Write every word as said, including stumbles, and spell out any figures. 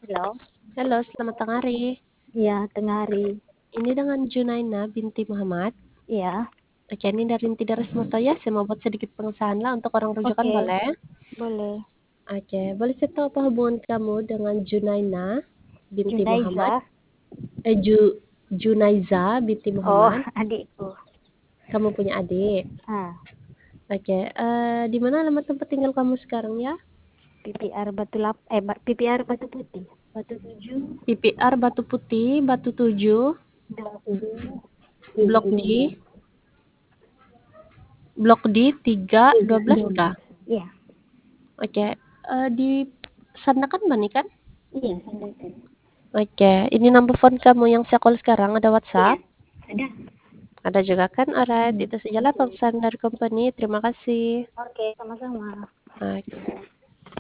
Halo. Halo, selamat tengah hari. Iya, tengah hari. Ini dengan Junaina binti Muhammad. Iya. Oke, ini dari Inti Daras Motoya. Saya mau buat sedikit pengesahan lah untuk orang rujukan, Oke, boleh? boleh. Oke, boleh saya tahu apa hubungan kamu dengan Junaina binti Muhammad? Junaiza. Eh, Ju, Junaiza binti Oh, Muhammad. adikku. Kamu punya adik. Ah, Oke, eh, di mana alamat tempat tinggal kamu sekarang ya? P P R Batu Lap eh Ba- P P R Batu Putih. Batu Tujuh. P P R Batu Putih, Batu Tujuh, Blok D. Blok D, Blok D tiga dua belas Dua kah? belas. Iya. Oke, eh, di Sandakan Bani kan? Iya, Sandakan. Oke, ini nomor phone kamu yang saya call sekarang, ada Iya, WhatsApp? ada. Ada juga kan? Alright, Hmm, itu sajalah oke. pesan dari company. Terima kasih. Oke, sama-sama. Oke.